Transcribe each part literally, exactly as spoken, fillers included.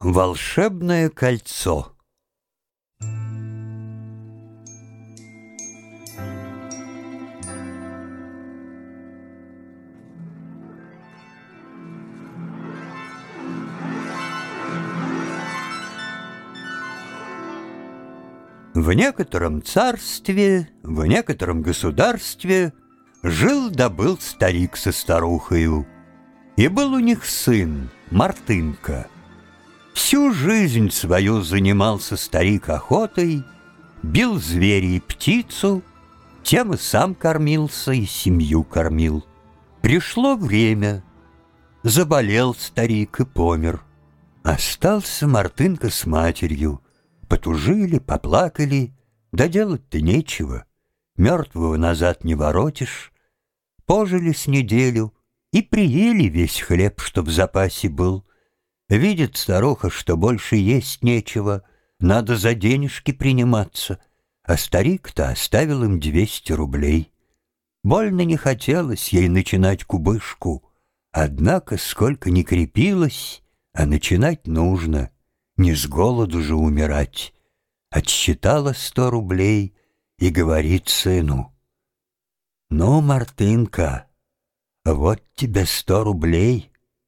Волшебное кольцо. В некотором царстве, в некотором государстве жил да был старик со старухою, и был у них сын Мартынка. Всю жизнь свою занимался старик охотой, бил зверя и птицу, тем и сам кормился, и семью кормил. Пришло время, заболел старик и помер. Остался Мартынка с матерью. Потужили, поплакали, да делать-то нечего. Мертвого назад не воротишь. Пожили с неделю и приели весь хлеб, что в запасе был. Видит старуха, что больше есть нечего, надо за денежки приниматься, а старик-то оставил им двести рублей. Больно не хотелось ей начинать кубышку, однако сколько ни крепилось, а начинать нужно, не с голоду же умирать. Отсчитала сто рублей и говорит сыну: «Ну, Мартынка, вот тебе сто рублей,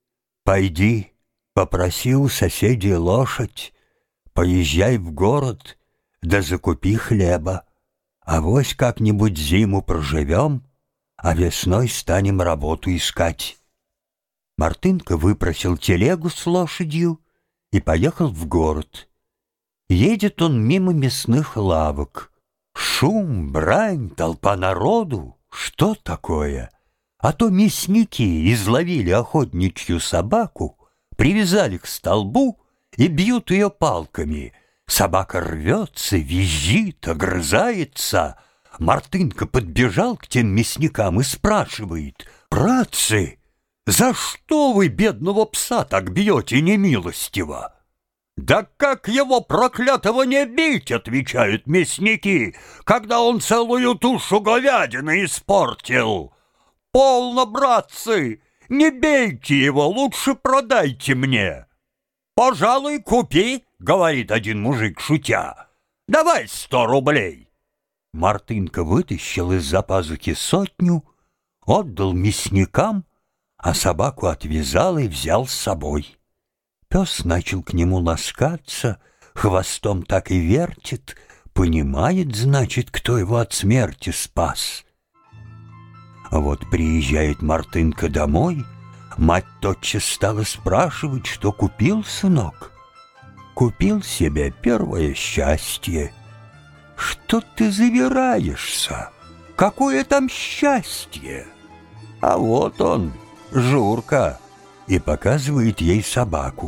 пойди, попроси у соседей лошадь, поезжай в город, да закупи хлеба, авось как-нибудь зиму проживем, а весной станем работу искать». Мартынка выпросил телегу с лошадью и поехал в город. Едет он мимо мясных лавок. Шум, брань, толпа народу. Что такое? А то мясники изловили охотничью собаку, привязали к столбу и бьют ее палками. Собака рвется, визжит, огрызается. Мартынка подбежал к тем мясникам и спрашивает: «Братцы, за что вы бедного пса так бьете немилостиво?» «Да как его проклятого не бить?» — отвечают мясники, «когда он целую тушу говядины испортил. Полно, братцы, не бейте его, лучше продайте мне». «Пожалуй, купи», — говорит один мужик, шутя. «Давай сто рублей». Мартынка вытащил из-за пазухи сотню, отдал мясникам, а собаку отвязал и взял с собой. Пес начал к нему ласкаться, хвостом так и вертит, понимает, значит, кто его от смерти спас. Вот приезжает Мартынка домой, мать тотчас стала спрашивать, что купил сынок. Купил себе первое счастье. Что ты завираешься? Какое там счастье? А вот он, Журка, и показывает ей собаку.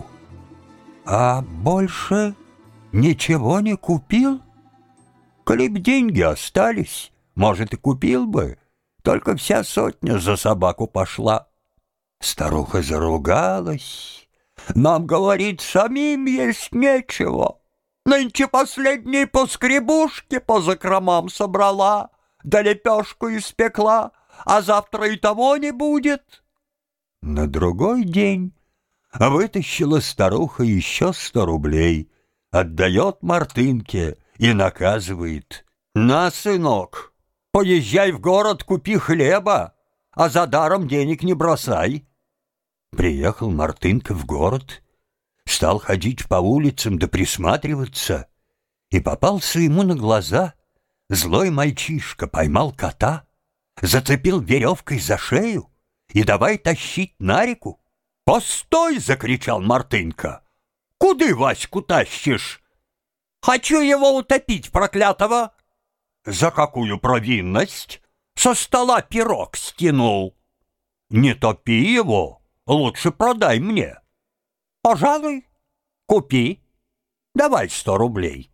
А больше ничего не купил? Коли б деньги остались, может, и купил бы, только вся сотня за собаку пошла. Старуха заругалась. «Нам, говорит, самим есть нечего. Нынче последние поскребушки по закромам собрала, да лепешку испекла, а завтра и того не будет». На другой день вытащила старуха еще сто рублей, отдает Мартынке и наказывает: «На, сынок, поезжай в город, купи хлеба, а за даром денег не бросай». Приехал Мартынка в город, стал ходить по улицам да присматриваться, и попался ему на глаза злой мальчишка, поймал кота, зацепил веревкой за шею и давай тащить на реку. «Постой!» — закричал Мартынка. «Куды Ваську тащишь?» «Хочу его утопить, проклятого!» «За какую провинность?» «Со стола пирог стянул». «Не топи его, лучше продай мне». «Пожалуй, купи. Давай сто рублей».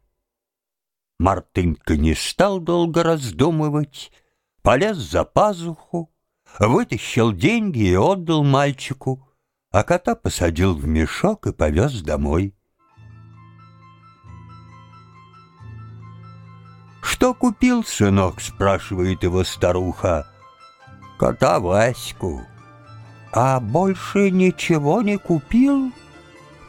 Мартынка не стал долго раздумывать, полез за пазуху, вытащил деньги и отдал мальчику, а кота посадил в мешок и повез домой. «Что купил, сынок?» — спрашивает его старуха. «Кота Ваську». «А больше ничего не купил?»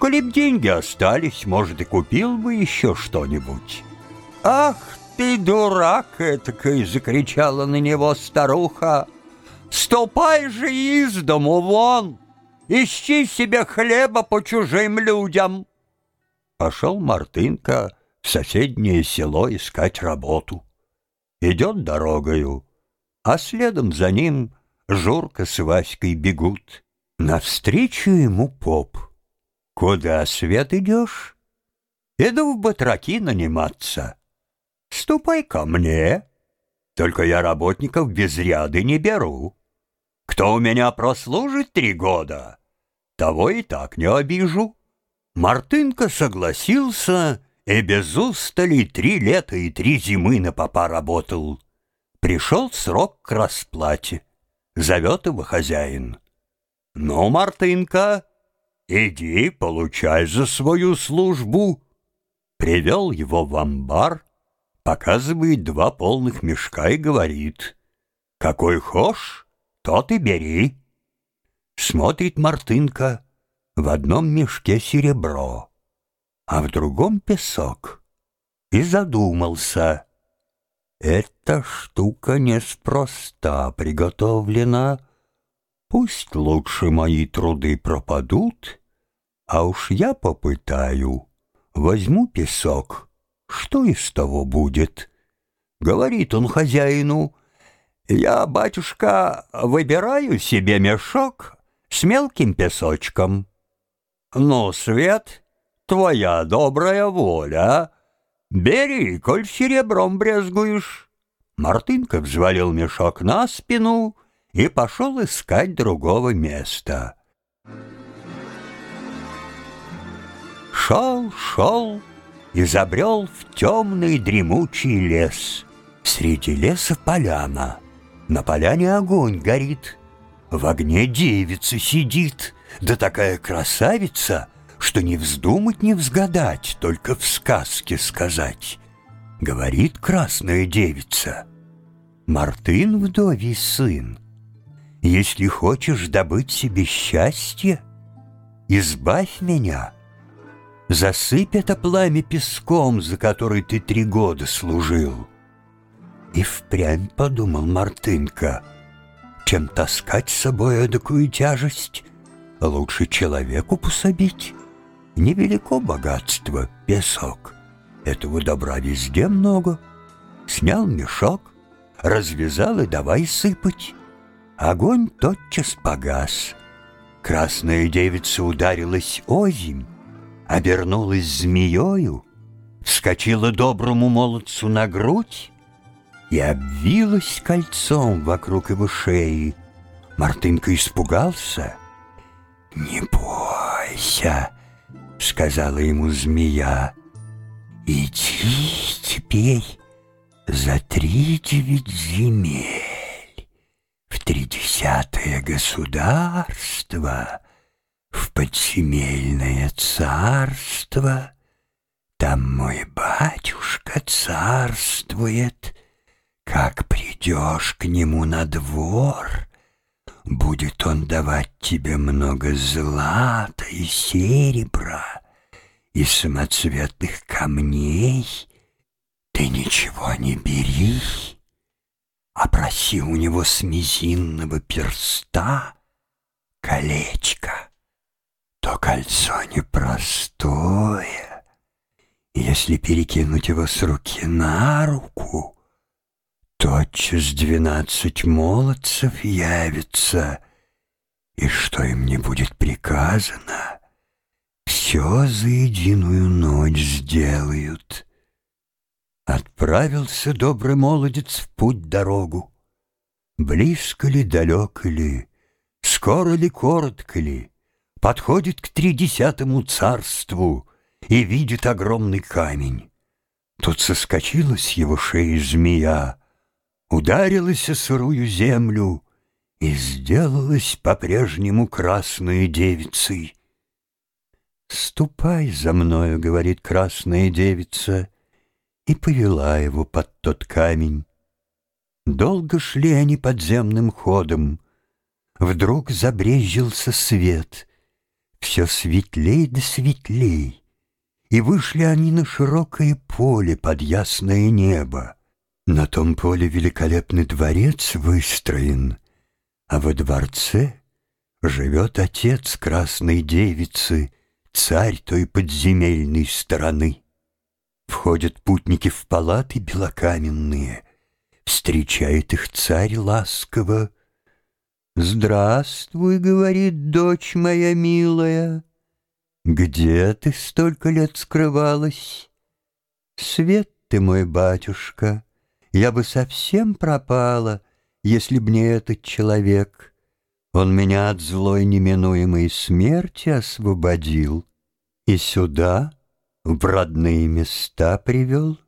Коли б деньги остались, может, и купил бы еще что-нибудь. «Ах ты, дурак этакой!» — закричала на него старуха. «Ступай же из дому вон! Ищи себе хлеба по чужим людям!» Пошел Мартынка в соседнее село искать работу. Идет дорогою, а следом за ним Журка с Васькой бегут. Навстречу ему поп. «Куда, Свет, идешь?» «Иду в батраки наниматься». «Ступай ко мне, только я работников без ряды не беру. Кто у меня прослужит три года, того и так не обижу». Мартынка согласился и без устали три лета и три зимы на попа работал. Пришел срок к расплате. Зовет его хозяин. «Ну, Мартынка, иди, получай за свою службу». Привел его в амбар, показывает два полных мешка и говорит: «Какой хошь, тот и бери». Смотрит Мартынка: в одном мешке серебро, а в другом песок. И задумался: эта штука неспроста приготовлена. Пусть лучше мои труды пропадут, а уж я попытаю. Возьму песок, что из того будет? Говорит он хозяину: «Я, батюшка, выбираю себе мешок с мелким песочком». «Ну, Свет, твоя добрая воля. Бери, коль серебром брезгуешь». Мартынка взвалил мешок на спину и пошел искать другого места. Шел, шел и забрел в темный дремучий лес. Среди леса поляна, на поляне огонь горит. В огне девица сидит, да такая красавица, что не вздумать, не взгадать, только в сказке сказать. Говорит красная девица: «Мартын, вдовий сын, если хочешь добыть себе счастье, избавь меня. Засыпь это пламя песком, за который ты три года служил». И впрямь подумал Мартынка: чем таскать с собой эдакую тяжесть, лучше человеку пособить. Невелико богатство, песок, этого добра везде много. Снял мешок, развязал и давай сыпать. Огонь тотчас погас. Красная девица ударилась озимь, обернулась змеёю, вскочила доброму молодцу на грудь и обвилась кольцом вокруг его шеи. Мартынка испугался. «Не бойся», — сказала ему змея, — «иди теперь за три девять земель в тридесятое государство, в подземельное царство. Там мой батюшка царствует. Как придешь к нему на двор, будет он давать тебе много злата и серебра и самоцветных камней. Ты ничего не бери, а проси у него с мизинного перста колечко. То кольцо непростое. Если перекинуть его с руки на руку, тотчас двенадцать молодцев явятся, и что им не будет приказано, все за единую ночь сделают». Отправился добрый молодец в путь-дорогу. Близко ли, далеко ли, скоро ли, коротко ли, подходит к тридесятому царству и видит огромный камень. Тут соскочила с его шеи змея, ударилась о сырую землю и сделалась по-прежнему красной девицей. «Ступай за мною», — говорит красная девица, и повела его под тот камень. Долго шли они подземным ходом. Вдруг забрезжился свет. Все светлей да светлей. И вышли они на широкое поле под ясное небо. На том поле великолепный дворец выстроен, а во дворце живет отец красной девицы, царь той подземельной стороны. Входят путники в палаты белокаменные, встречает их царь ласково. «Здравствуй, — говорит, — дочь моя милая, где ты столько лет скрывалась? Свет ты мой, батюшка, я бы совсем пропала, если б не этот человек. Он меня от злой неминуемой смерти освободил и сюда, в родные места привел.